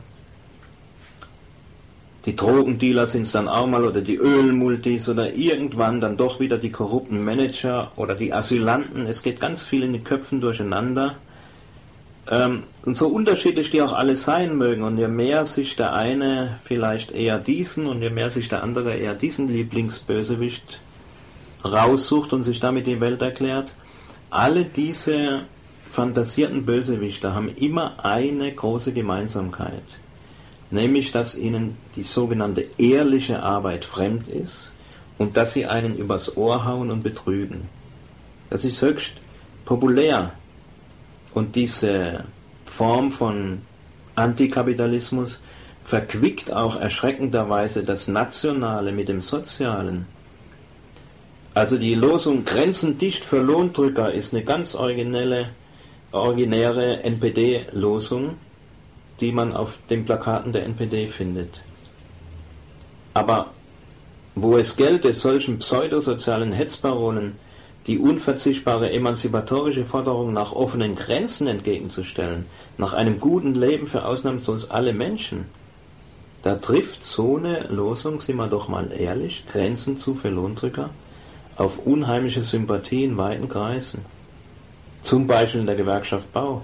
Die Drogendealer sind es dann auch mal, oder die Ölmultis, oder irgendwann dann doch wieder die korrupten Manager oder die Asylanten. Es geht ganz viel in den Köpfen durcheinander. Ähm, und so unterschiedlich die auch alle sein mögen, und je mehr sich der eine vielleicht eher diesen und je mehr sich der andere eher diesen Lieblingsbösewicht raussucht und sich damit die Welt erklärt, alle diese fantasierten Bösewichter haben immer eine große Gemeinsamkeit, nämlich dass ihnen die sogenannte ehrliche Arbeit fremd ist und dass sie einen übers Ohr hauen und betrügen. Das ist höchst populär. Und diese Form von Antikapitalismus verquickt auch erschreckenderweise das Nationale mit dem Sozialen. Also die Losung Grenzen dicht für Lohndrücker ist eine ganz originelle, originäre N P D-Losung, die man auf den Plakaten der N P D findet. Aber wo es gelte, solchen pseudosozialen Hetzparolen die unverzichtbare emanzipatorische Forderung nach offenen Grenzen entgegenzustellen, nach einem guten Leben für ausnahmslos alle Menschen, da trifft so eine Losung, sind wir doch mal ehrlich, Grenzen zu für Lohndrücker, auf unheimliche Sympathie in weiten Kreisen. Zum Beispiel in der Gewerkschaft Bau.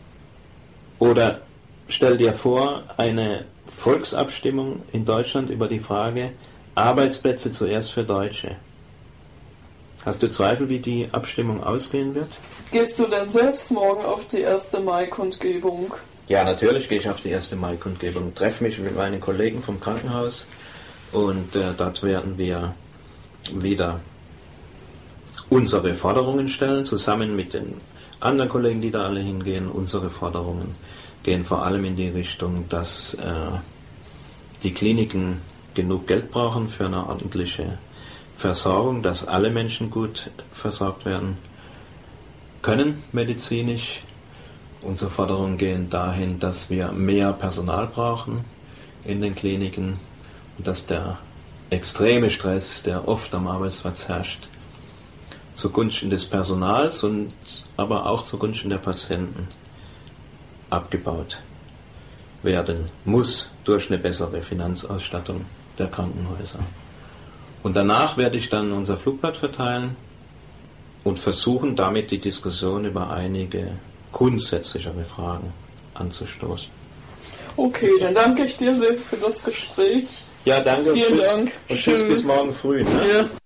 Oder stell dir vor, eine Volksabstimmung in Deutschland über die Frage Arbeitsplätze zuerst für Deutsche. Hast du Zweifel, wie die Abstimmung ausgehen wird? Gehst du denn selbst morgen auf die erste Mai-Kundgebung? Ja, natürlich gehe ich auf die erste Mai-Kundgebung. Treffe mich mit meinen Kollegen vom Krankenhaus und äh, dort werden wir wieder unsere Forderungen stellen, zusammen mit den anderen Kollegen, die da alle hingehen. Unsere Forderungen gehen vor allem in die Richtung, dass äh, die Kliniken genug Geld brauchen für eine ordentliche Versorgung, dass alle Menschen gut versorgt werden können, medizinisch. Unsere Forderungen gehen dahin, dass wir mehr Personal brauchen in den Kliniken und dass der extreme Stress, der oft am Arbeitsplatz herrscht, zugunsten des Personals und aber auch zugunsten der Patienten abgebaut werden muss durch eine bessere Finanzausstattung der Krankenhäuser. Und danach werde ich dann unser Flugblatt verteilen und versuchen, damit die Diskussion über einige grundsätzlichere Fragen anzustoßen. Okay, dann danke ich dir sehr für das Gespräch. Ja, danke. Vielen und tschüss, Dank. Und tschüss, Tschüss. bis morgen früh. Ne? Ja.